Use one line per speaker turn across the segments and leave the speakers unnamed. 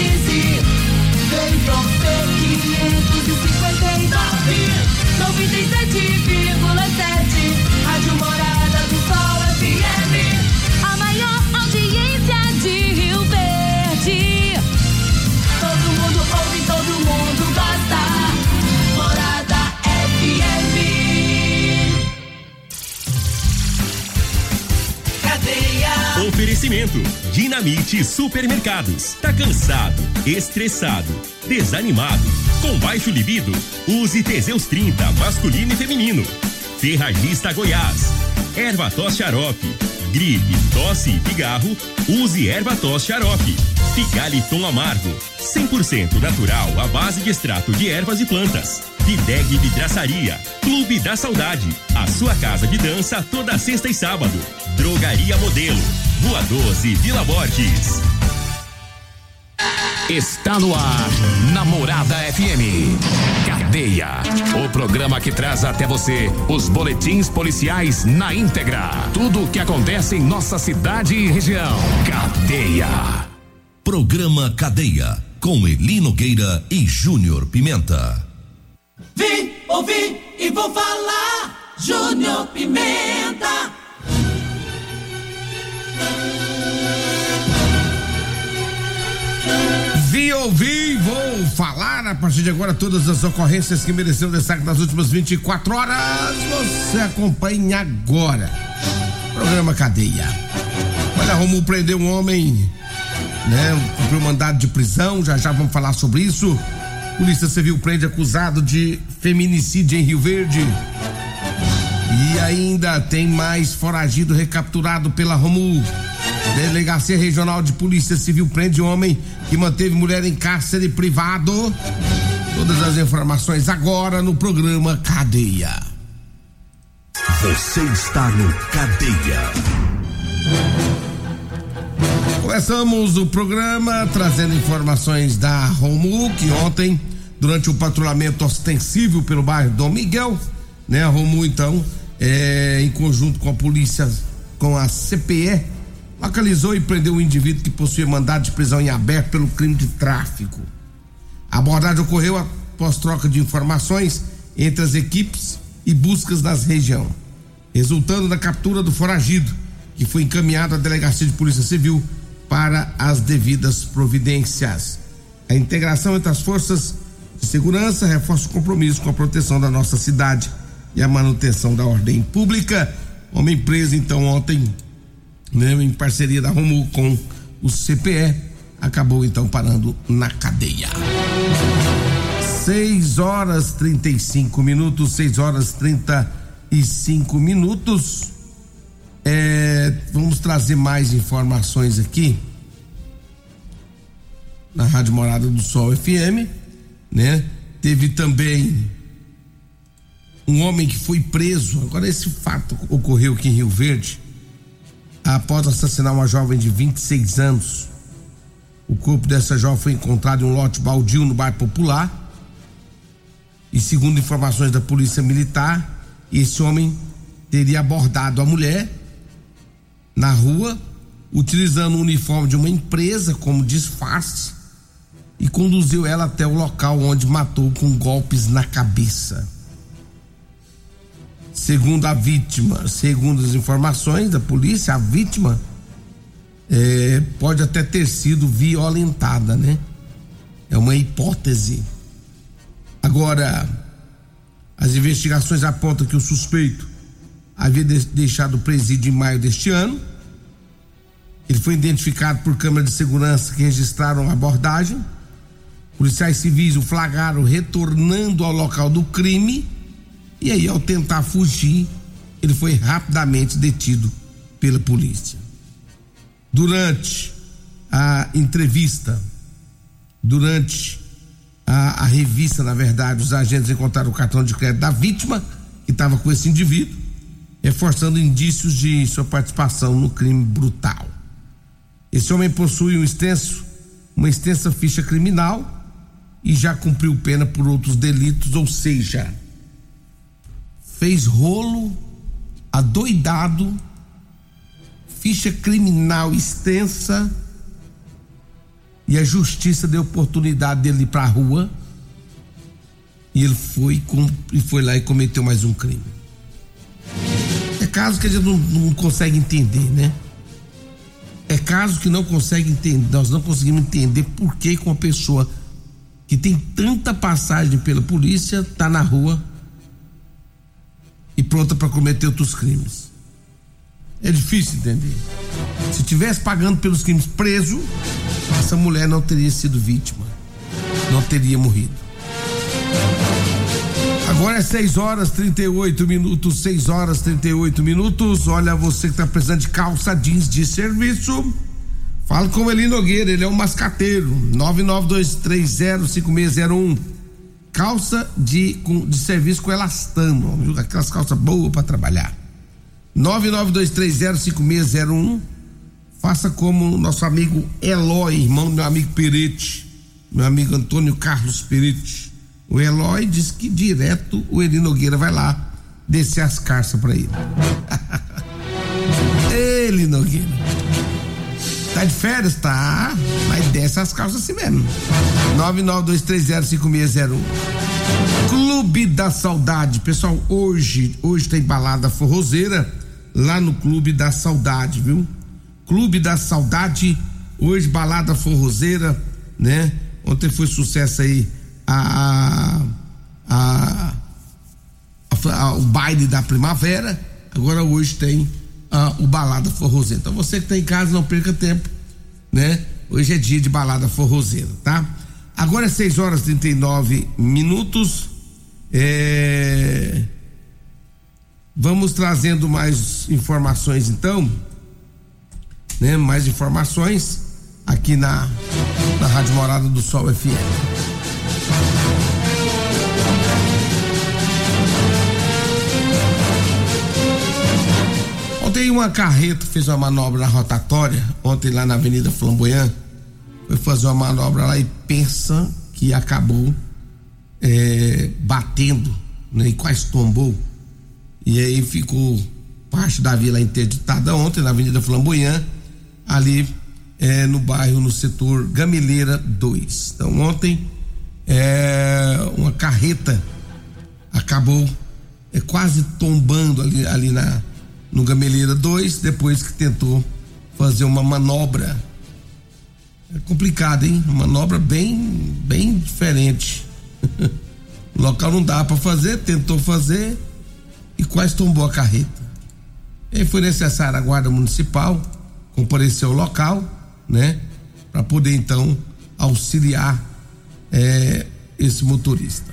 Easy. Vem Fronteira 559, 97,7. Rádio Morada do Sol FM. A maior audiência de Rio Verde. Todo mundo ouve, todo mundo gosta. Morada FM. Cadeia.
Oferecimento: Dinamite Supermercados. Tá cansado, estressado, desanimado, com baixo libido? Use Teseus 30 masculino e feminino. Ferragista Goiás. Erva-tos Xarope. Gripe, tosse e pigarro? Use Erva-tos Xarope. Figaliton Amargo, 100% natural à base de extrato de ervas e plantas. Videg Vidraçaria, Clube da Saudade, a sua casa de dança toda sexta e sábado. Drogaria Modelo, Rua 12, Vila Borges.
Está no ar, Namorada FM. Cadeia, o programa que traz até você os boletins policiais na íntegra. Tudo o que acontece em nossa cidade e região. Cadeia.
Programa Cadeia, com Eli Nogueira e Júnior Pimenta.
Vim, ouvi e vou falar, Júnior Pimenta.
Vi, ouvi, vou falar a partir de agora todas as ocorrências que mereceram destaque nas últimas 24 horas. Você acompanha agora. Programa Cadeia. Olha, Romulo prendeu um homem, cumpriu mandado de prisão, já vamos falar sobre isso. Polícia Civil prende acusado de feminicídio em Rio Verde. E ainda tem mais foragido recapturado pela Romulo. Delegacia Regional de Polícia Civil prende homem que manteve mulher em cárcere privado. Todas as informações agora no programa Cadeia.
Você está no Cadeia.
Começamos o programa trazendo informações da Romulo, que ontem, durante o patrulhamento ostensivo pelo bairro Dom Miguel, a Romulo, então, em conjunto com a polícia, com a CPE, localizou e prendeu um indivíduo que possuía mandado de prisão em aberto pelo crime de tráfico. A abordagem ocorreu após troca de informações entre as equipes e buscas na região, resultando na captura do foragido, que foi encaminhado à Delegacia de Polícia Civil para as devidas providências. A integração entre as forças de segurança reforça o compromisso com a proteção da nossa cidade e a manutenção da ordem pública. Homem preso, então, ontem, em parceria da Romulo com o CPE, acabou então parando na cadeia. 6 horas 35 minutos. Vamos trazer mais informações aqui na Rádio Morada do Sol FM, Teve também um homem que foi preso. Agora, esse fato ocorreu aqui em Rio Verde, após assassinar uma jovem de 26 anos. O corpo dessa jovem foi encontrado em um lote baldio no bairro Popular. E segundo informações da Polícia Militar, esse homem teria abordado a mulher na rua, utilizando o uniforme de uma empresa como disfarce, e conduziu ela até o local onde matou com golpes na cabeça. Segundo a vítima, segundo as informações da polícia, a vítima pode até ter sido violentada, É uma hipótese. Agora, as investigações apontam que o suspeito havia deixado o presídio em maio deste ano. Ele foi identificado por câmeras de segurança que registraram a abordagem. Policiais civis o flagraram retornando ao local do crime. E aí, ao tentar fugir, ele foi rapidamente detido pela polícia. Durante a entrevista, durante a revista, na verdade, os agentes encontraram o cartão de crédito da vítima, que estava com esse indivíduo, reforçando indícios de sua participação no crime brutal. Esse homem possui uma extensa ficha criminal e já cumpriu pena por outros delitos, ou seja, fez rolo, adoidado, ficha criminal extensa, e a justiça deu oportunidade dele ir pra rua e ele foi lá e cometeu mais um crime. É caso que a gente não consegue entender, né? É caso que não consegue entender, nós não conseguimos entender por que uma pessoa que tem tanta passagem pela polícia tá na rua e pronta para cometer outros crimes. É difícil entender. Se tivesse pagando pelos crimes preso, essa mulher não teria sido vítima, não teria morrido. Agora é 6h38, 6h38. Olha, você que tá precisando de calça jeans de serviço, fala com o Eli Nogueira, ele é um mascateiro. 992305601. Calça de serviço com elastano, aquelas calças boas para trabalhar. 992305601. Faça como o nosso amigo Eloy, irmão do meu amigo Peretti, meu amigo Antônio Carlos Peretti. O Eloy diz que direto o Eli Nogueira vai lá descer as carças pra ele. Eli Nogueira, tá de férias? Tá, mas desce as calças assim mesmo. 992305601. Clube da Saudade, pessoal, hoje tem balada forrozeira lá no Clube da Saudade, viu? Clube da Saudade, hoje balada forrozeira, né? Ontem foi sucesso aí o baile da primavera, agora hoje tem o balada forrozeira. Então você que tá em casa, não perca tempo, né? Hoje é dia de balada forrozeira, tá? Agora é 6h39. Vamos trazendo mais informações então, né? Mais informações aqui na Rádio Morada do Sol FM. Ontem uma carreta fez uma manobra na rotatória, ontem lá na Avenida Flamboyant, foi fazer uma manobra lá e pensa que acabou batendo, né, e quase tombou, e aí ficou parte da via lá interditada ontem na Avenida Flamboyant, ali no bairro, no setor Gameleira 2. Então ontem uma carreta acabou quase tombando ali no Gameleira 2, depois que tentou fazer uma manobra. É complicado, hein? Uma manobra bem diferente. O local não dá para fazer, tentou fazer e quase tombou a carreta. E aí foi necessário a Guarda Municipal comparecer ao local, né? Para poder então auxiliar esse motorista.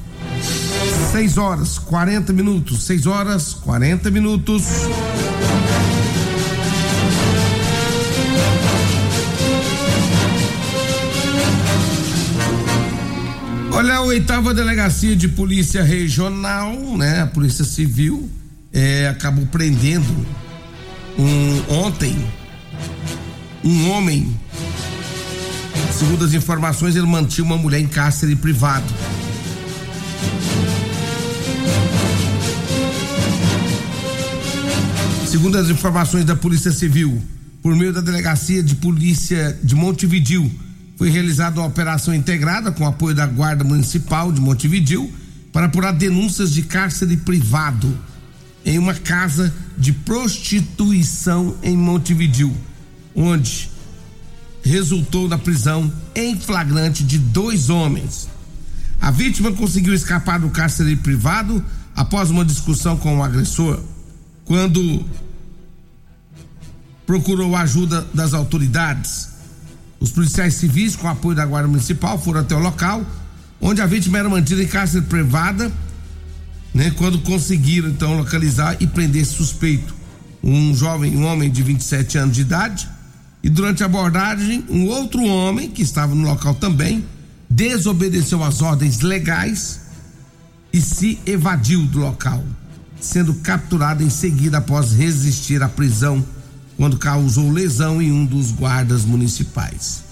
6h40. 6h40. Olha, a 8ª Delegacia de Polícia Regional, né? A Polícia Civil acabou prendendo ontem um homem. Segundo as informações, ele mantinha uma mulher em cárcere privado. Segundo as informações da Polícia Civil, por meio da Delegacia de Polícia de Montevidéu, foi realizada uma operação integrada com o apoio da Guarda Municipal de Montevidéu para apurar denúncias de cárcere privado em uma casa de prostituição em Montevidéu, onde resultou na prisão em flagrante de 2 homens. A vítima conseguiu escapar do cárcere privado após uma discussão com o agressor, quando procurou a ajuda das autoridades. Os policiais civis, com apoio da Guarda Municipal, foram até o local, onde a vítima era mantida em cárcere privada, né? Quando conseguiram então localizar e prender esse suspeito, um homem de 27 anos de idade, e durante a abordagem, um outro homem que estava no local também desobedeceu às ordens legais e se evadiu do local, sendo capturado em seguida após resistir à prisão, quando causou lesão em um dos guardas municipais.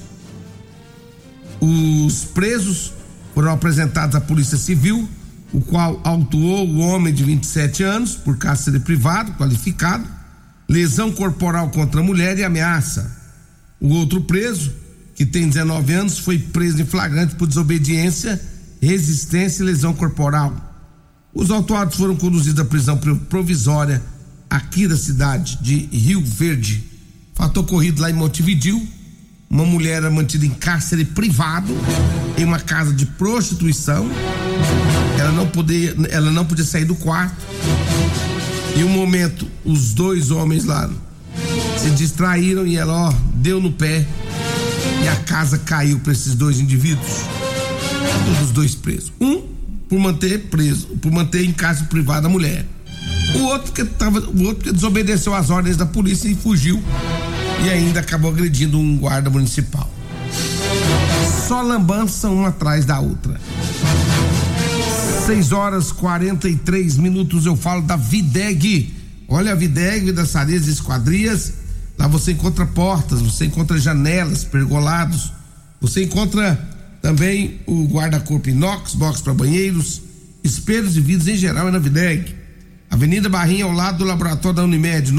Os presos foram apresentados à Polícia Civil, o qual autuou o homem de 27 anos por cárcere privado qualificado, lesão corporal contra a mulher e ameaça. O outro preso, que tem 19 anos, foi preso em flagrante por desobediência, resistência e lesão corporal. Os autuados foram conduzidos à prisão provisória aqui da cidade de Rio Verde. Fato ocorrido lá em Montevidéu. Uma mulher era mantida em cárcere privado, em uma casa de prostituição. Ela não podia sair do quarto. Em um momento, os dois homens lá se distraíram e ela, deu no pé e a casa caiu para esses dois indivíduos. Todos os dois presos. Um por manter em cárcere privado a mulher. O outro que desobedeceu às ordens da polícia e fugiu e ainda acabou agredindo um guarda municipal. Só lambança uma atrás da outra. 6h43, eu falo da Videg. Olha a Videg, Vidraçarias e Esquadrias. Lá você encontra portas, você encontra janelas, pergolados. Você encontra também o guarda-corpo inox, box para banheiros, espelhos e vidros em geral é na Videg. Avenida Barrinha, ao lado do laboratório da Unimed,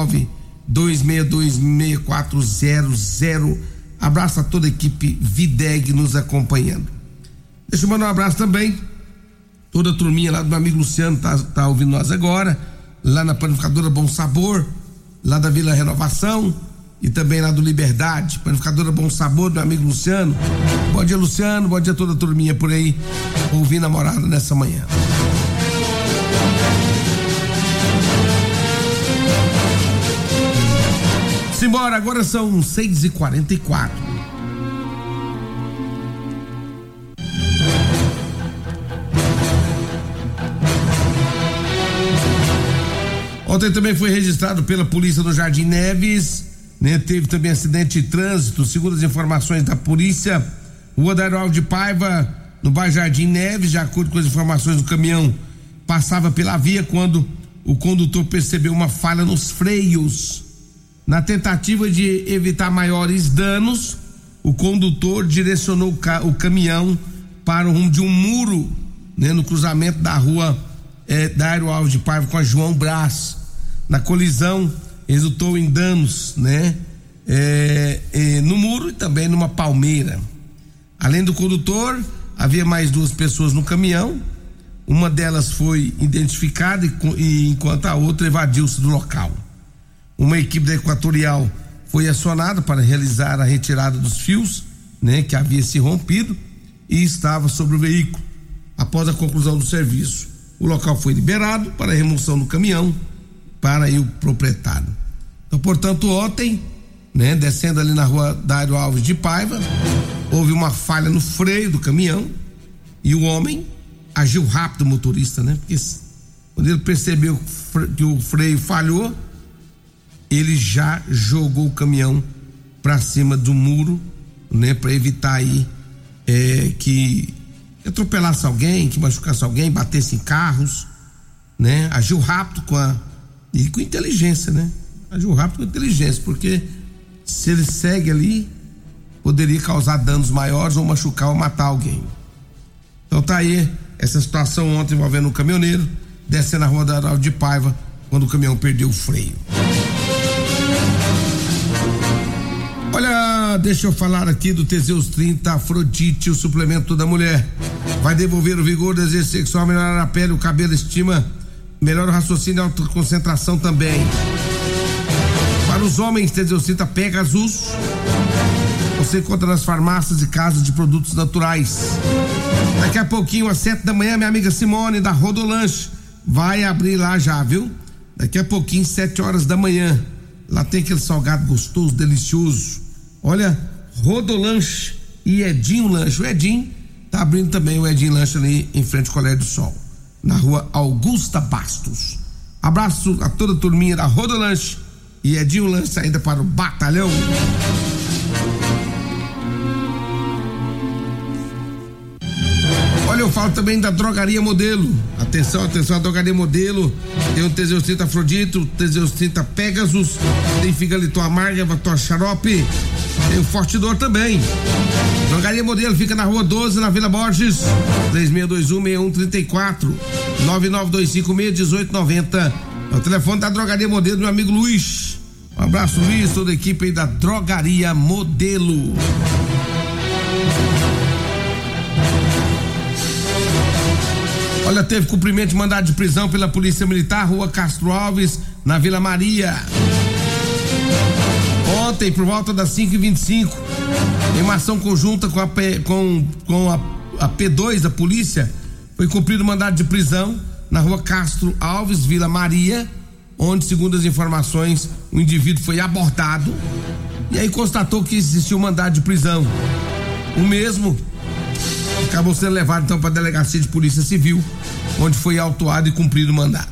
9926226400. Abraço a toda a equipe Videg nos acompanhando. Deixa eu mandar um abraço também, toda a turminha lá do meu amigo Luciano tá ouvindo nós agora, lá na panificadora Bom Sabor, lá da Vila Renovação, e também lá do Liberdade, panificadora Bom Sabor, do meu amigo Luciano. Bom dia, Luciano, bom dia a toda a turminha por aí, ouvindo a morada nessa manhã. Simbora, agora são 6h44. Ontem também foi registrado pela polícia do Jardim Neves, né? Teve também acidente de trânsito, segundo as informações da polícia, Rua Dairo Alves de Paiva, no bairro Jardim Neves. De acordo com as informações, do caminhão passava pela via quando o condutor percebeu uma falha nos freios. Na tentativa de evitar maiores danos, o condutor direcionou o caminhão para o rumo de um muro, né? No cruzamento da rua Dairo Alves de Paiva com a João Brás. Na colisão, resultou em danos, né? No muro e também numa palmeira. Além do condutor, havia mais duas pessoas no caminhão. Uma delas foi identificada enquanto a outra evadiu-se do local. Uma equipe da Equatorial foi acionada para realizar a retirada dos fios, né? Que havia se rompido e estava sobre o veículo. Após a conclusão do serviço, o local foi liberado para a remoção do caminhão para o proprietário. Então, portanto, ontem, né, descendo ali na rua Dairo Alves de Paiva, houve uma falha no freio do caminhão e o homem agiu rápido, o motorista, né? Porque quando ele percebeu que o freio falhou, ele já jogou o caminhão para cima do muro, né, para evitar aí que atropelasse alguém, que machucasse alguém, batesse em carros, né? Agiu rápido com inteligência, né? Agiu rápido com inteligência, porque se ele segue ali, poderia causar danos maiores ou machucar ou matar alguém. Então tá aí essa situação ontem envolvendo um caminhoneiro descendo a rua da Dairo de Paiva quando o caminhão perdeu o freio. Olha, deixa eu falar aqui do Teseus 30 Afrodite, o suplemento da mulher. Vai devolver o vigor, o desejo sexual, melhorar a pele, o cabelo, estima, melhora o raciocínio e a autoconcentração também. Para os homens, Teseus 30 Pegasus, você encontra nas farmácias e casas de produtos naturais. Daqui a pouquinho, às 7 da manhã, minha amiga Simone, da Rodolanche, vai abrir lá já, viu? Daqui a pouquinho, 7 horas da manhã. Lá tem aquele salgado gostoso, delicioso. Olha, Rodolanche e Edinho Lanche. O Edinho tá abrindo também o Edinho Lanche ali em frente ao Colégio do Sol, na rua Augusta Bastos. Abraço a toda a turminha da Rodolanche e Edinho Lanche ainda para o batalhão. Olha, eu falo também da Drogaria Modelo. Atenção, atenção, a Drogaria Modelo tem o Teseus 30 Afrodite, o Teseus 30 Pegasus, tem Figaliton Amarga, Vator Xarope, tem o Forte Dor também. Drogaria Modelo fica na rua 12, na Vila Borges, 3621-6134, 99256-1890. É o telefone da Drogaria Modelo, meu amigo Luiz. Um abraço, Luiz, toda a equipe aí da Drogaria Modelo. Olha, teve cumprimento de mandado de prisão pela Polícia Militar, Rua Castro Alves, na Vila Maria. Ontem, por volta das 5h25, em uma ação conjunta com a P2 da polícia, foi cumprido o mandado de prisão na Rua Castro Alves, Vila Maria, onde, segundo as informações, o indivíduo foi abordado e aí constatou que existia um mandado de prisão. O mesmo acabou sendo levado então para a Delegacia de Polícia Civil, onde foi autuado e cumprido o mandado.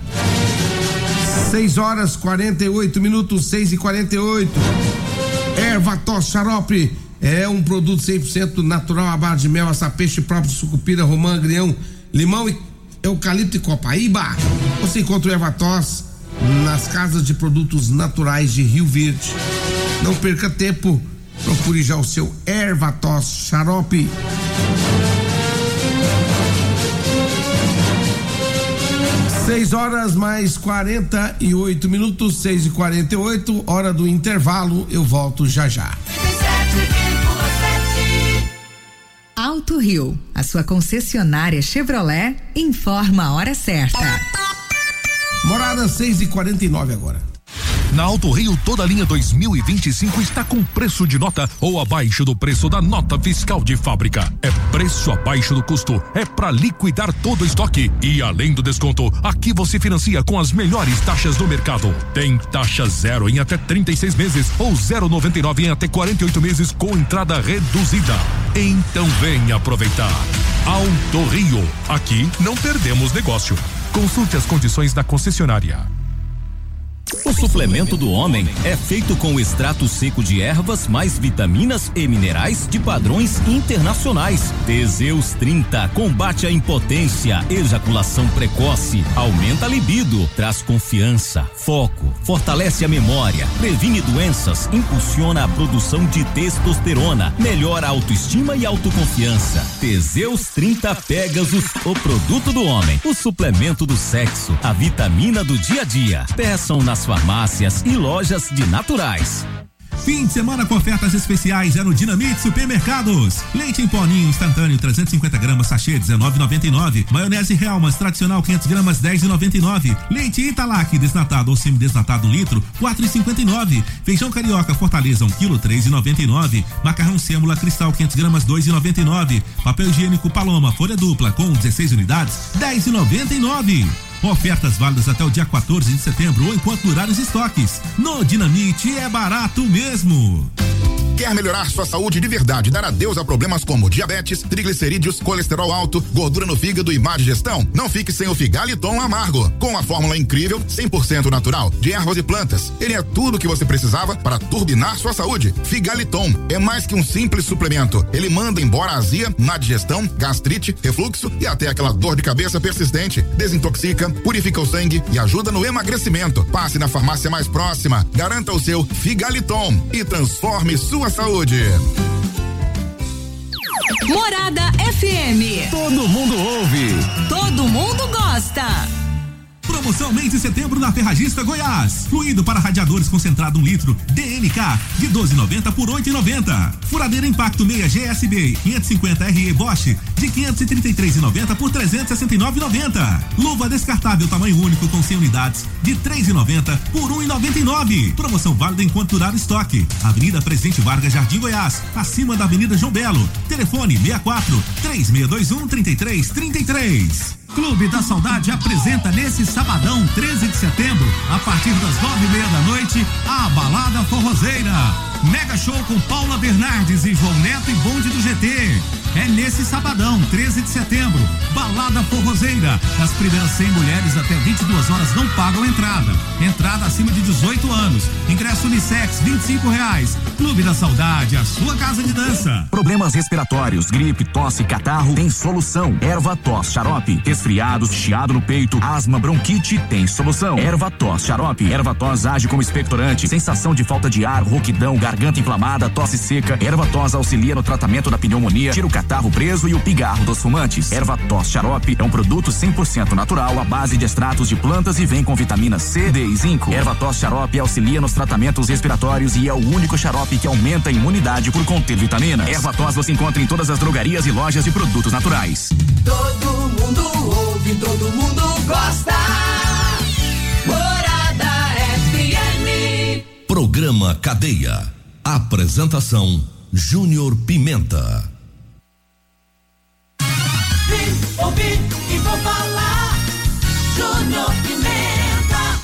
6h48, 6h48. Ervatos Xarope é um produto 100% natural à base de mel, açapeixe próprio, sucupira, romã, agrião, limão, eucalipto e copaíba. Você encontra o Ervatos nas casas de produtos naturais de Rio Verde. Não perca tempo, procure já o seu Ervatos Xarope. 6h48, 6h48, hora do intervalo, eu volto já já.
Alto Rio, a sua concessionária Chevrolet, informa a hora certa.
Morada 6h49 agora.
Na Alto Rio, toda a linha 2025 está com preço de nota ou abaixo do preço da nota fiscal de fábrica. É preço abaixo do custo, é para liquidar todo o estoque. E além do desconto, aqui você financia com as melhores taxas do mercado. Tem taxa zero em até 36 meses ou 0,99 em até 48 meses com entrada reduzida. Então venha aproveitar. Alto Rio, aqui não perdemos negócio. Consulte as condições da concessionária.
O suplemento do homem é feito com extrato seco de ervas mais vitaminas e minerais de padrões internacionais. Teseus 30 combate a impotência, ejaculação precoce, aumenta a libido, traz confiança, foco, fortalece a memória, previne doenças, impulsiona a produção de testosterona, melhora a autoestima e autoconfiança. Teseus 30 Pegasus, o produto do homem, o suplemento do sexo, a vitamina do dia a dia. Peçam nas farmácias e lojas de naturais.
Fim de semana com ofertas especiais é no Dinamite Supermercados. Leite em poninho instantâneo 350 gramas sachê 19,99. Maionese Hellmann's tradicional 500 gramas 10,99. Leite Italac desnatado ou semidesnatado 1 litro 4,59. Feijão carioca Fortaleza 1 quilo 3,99. Macarrão sêmula cristal 500 gramas 2,99. Papel higiênico Paloma folha dupla com 16 unidades 10,99. Ofertas válidas até o dia 14 de setembro ou enquanto durarem os estoques. No Dinamite é barato mesmo.
Quer melhorar sua saúde de verdade, dar adeus a problemas como diabetes, triglicerídeos, colesterol alto, gordura no fígado e má digestão? Não fique sem o Figaliton Amargo. Com a fórmula incrível, 100% natural, de ervas e plantas. Ele é tudo o que você precisava para turbinar sua saúde. Figaliton é mais que um simples suplemento. Ele manda embora a azia, má digestão, gastrite, refluxo e até aquela dor de cabeça persistente. Desintoxica, purifica o sangue e ajuda no emagrecimento. Passe na farmácia mais próxima, garanta o seu Figaliton e transforme sua saúde.
Morada FM.
Todo mundo ouve.
Todo mundo gosta.
Promoção mês de setembro na Ferragista Goiás. Fluido para radiadores concentrado 1 litro DNK de 12,90 por 8,90. Furadeira Impacto 6 GSB 550 RE Bosch de 533,90 por 369,90. Luva descartável tamanho único com 100 unidades de 3,90 por 1,99. Promoção válida enquanto durar o estoque. Avenida Presidente Vargas, Jardim Goiás, acima da Avenida João Belo. Telefone 64 3621 3333. Clube da Saudade apresenta nesse sabadão, 13 de setembro, a partir das 9:30 da noite, a Balada Forrozeira. Mega show com Paula Bernardes e João Neto e Bonde do GT. É nesse sabadão, 13 de setembro, Balada Forrozeira. As primeiras 100 mulheres até 22 horas não pagam entrada. Entrada acima de 18 anos. Ingresso unissex, R$25. Clube da Saudade, a sua casa de dança.
Problemas respiratórios, gripe, tosse, catarro, tem solução. Ervatos Xarope. Resfriados, chiado no peito, asma, bronquite, tem solução. Ervatos Xarope. Ervatos age como expectorante. Sensação de falta de ar, rouquidão,
garganta inflamada, tosse seca. Erva-tos auxilia no tratamento da pneumonia, tira o catarro preso e o pigarro dos fumantes. Erva-tos xarope é um produto 100% natural à base de extratos de plantas e vem com vitamina C, D e zinco. Erva-tos xarope auxilia nos tratamentos respiratórios e é o único xarope que aumenta a imunidade por conter vitaminas. Erva-tos você encontra em todas as drogarias e lojas de produtos naturais.
Todo mundo ouve, todo mundo gosta. Morada FM.
Programa Cadeia. Apresentação Júnior Pimenta.
Vim ouvir e vou falar. Júnior Pimenta.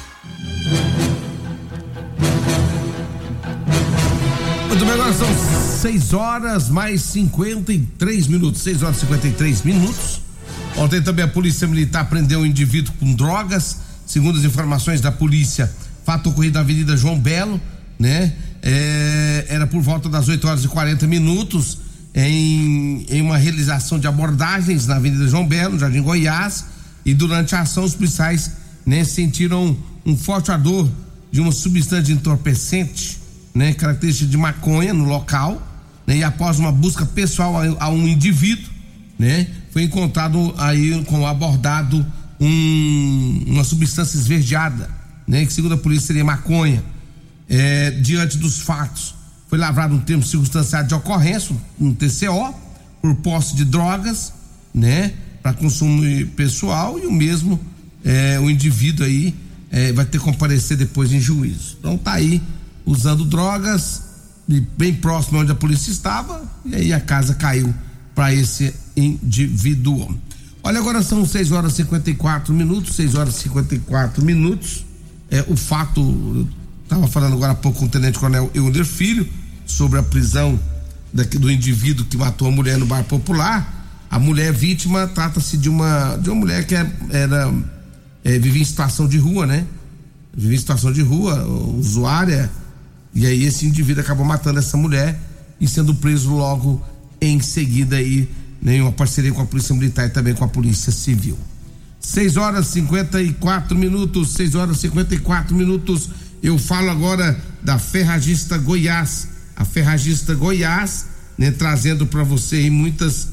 Muito bem, agora são 6 horas mais 53 minutos. 6 horas e 53 minutos. Ontem também a Polícia Militar prendeu um indivíduo com drogas. Segundo as informações da polícia, fato ocorrido na Avenida João Belo, né? Era por volta das 8 horas e 40 minutos em uma realização de abordagens na Avenida João Belo, no Jardim Goiás, e durante a ação os policiais, né, sentiram um forte odor de uma substância entorpecente, né, característica de maconha no local, né, e após uma busca pessoal a um indivíduo, né, foi encontrado aí com abordado uma substância esverdeada, né, que segundo a polícia seria maconha. Diante dos fatos, foi lavrado um termo circunstanciado de ocorrência, um TCO, por posse de drogas, né, para consumo pessoal, e o mesmo, o indivíduo aí vai ter que comparecer depois em juízo. Então tá aí, usando drogas, bem próximo onde a polícia estava, e aí a casa caiu para esse indivíduo. Olha, agora são 6 horas e 54 minutos, 6 horas e 54 minutos. O fato, estava falando agora há pouco com o Tenente Coronel Euler Filho sobre a prisão do indivíduo que matou a mulher no bar popular. A mulher vítima trata-se de uma mulher que vivia em situação de rua, né? Vivia em situação de rua, usuária, e aí esse indivíduo acabou matando essa mulher e sendo preso logo em seguida aí, né, uma parceria com a Polícia Militar e também com a Polícia Civil. 6 horas e 54 minutos, 6 horas e 54 minutos. Eu falo agora da Ferragista Goiás. A Ferragista Goiás, né, trazendo para você aí muitas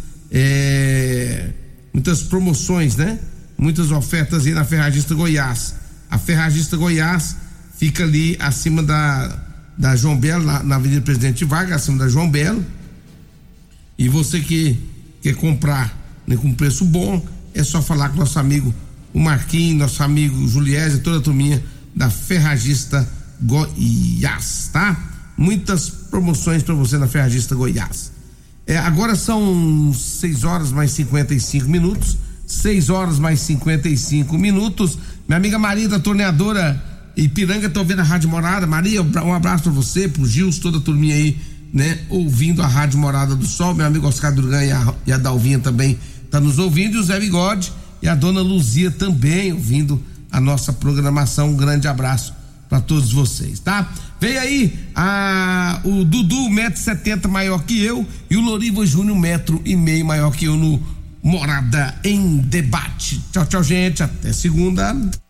promoções, né? Muitas ofertas aí na Ferragista Goiás. A Ferragista Goiás fica ali acima da João Belo, na Avenida Presidente Vargas, acima da João Belo. E você que quer comprar, né, com preço bom, é só falar com nosso amigo o Marquinhos, nosso amigo Juliés e toda a turminha da Ferragista Goiás, tá? Muitas promoções para você na Ferragista Goiás. Agora são 6 horas mais 55 minutos. 6 horas mais 55 minutos. Minha amiga Maria da Torneadora Ipiranga tá ouvindo a Rádio Morada. Maria, um abraço para você, pro Gilson, toda a turminha aí, né, ouvindo a Rádio Morada do Sol. Meu amigo Oscar Durgan e a Dalvinha também tá nos ouvindo, e o Zé Bigode e a dona Luzia também ouvindo a nossa programação. Um grande abraço para todos vocês, tá? Vem aí o Dudu, 1,70 m maior que eu, e o Loriva Júnior, 1,5 m maior que eu, no Morada em Debate. Tchau, tchau, gente, até segunda.